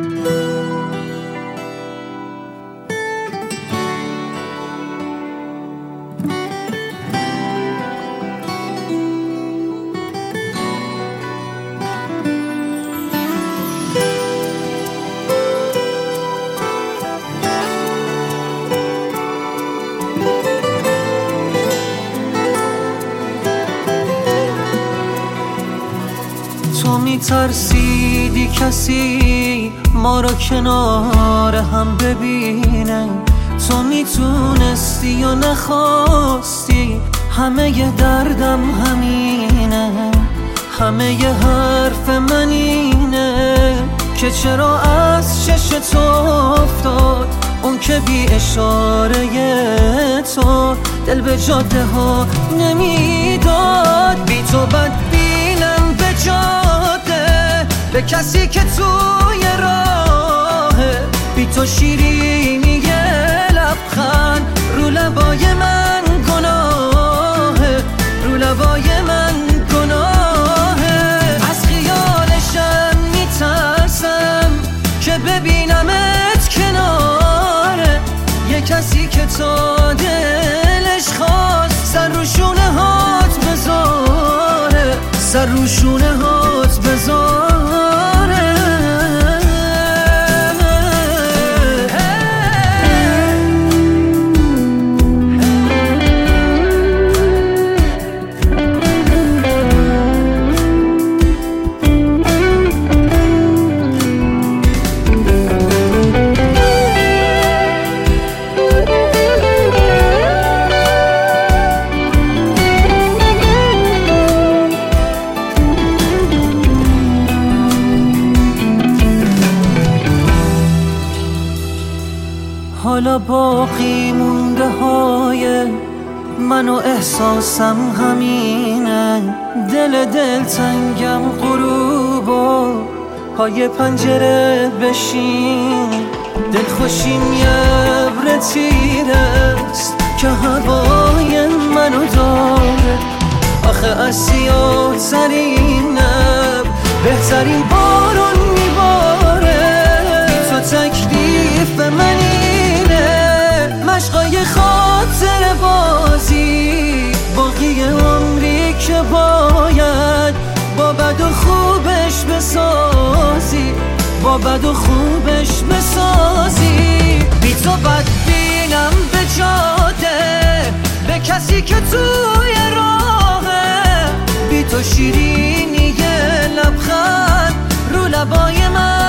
تو میترسیدی کسی ما رو کنار هم ببینه، تو میتونستی یا نخواستی، همه ی دردم همینه، همه ی حرف من اینه که چرا از چشت افتاد اون که بی اشاره تو دل به جاده ها نمیداد. بی تو بدبینم به جاده، به کسی که توی راهه، بی تو شیرینی لبخند رو لبای من گناهه، رو لبای من گناهه. از خیالشم میترسم که ببینمت کناره یه کسی که تا دلش خواست سر رو شونه هات بذاره، سر رو شونه هات بذاره. حالا باقی مونده های من و احساسم همینه، دل تنگم غروب و پای پنجره بشین، دل خوشیم یه ابر تیرست که هوای منو داره. آخه از سیاه‌ترین ابر بهترین بارون میباره. تو تکلیف منی مشقای خاطر بازی، باقی عمری که باید با بد و خوبش بسازی، با بد و خوبش بسازی. بی تو بدبینم به جاده، به کسی که توی راهه، بی تو شیرینی لبخند رو لبای من